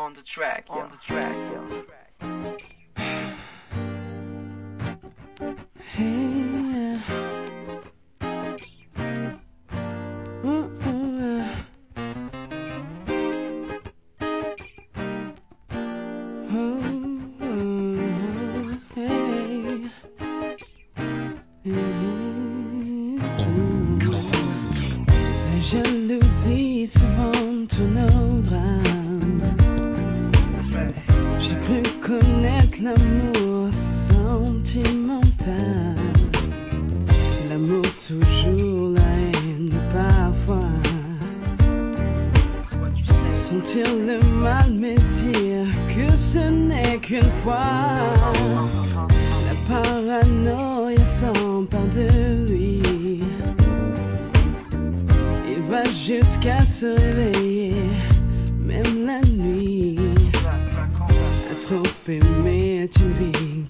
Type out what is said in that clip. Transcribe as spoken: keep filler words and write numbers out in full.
on the track, on the track, yo. Hey, ooh, ooh, oh, oh, hey, la jalousie souvent tourne au drame. J'ai cru connaître l'amour sentimental, l'amour toujours, la haine parfois. Sentir le mal me dire que ce n'est qu'une fois. La paranoïa s'empare de lui. Il va jusqu'à se réveiller, même la nuit. À trop aimer, tu vis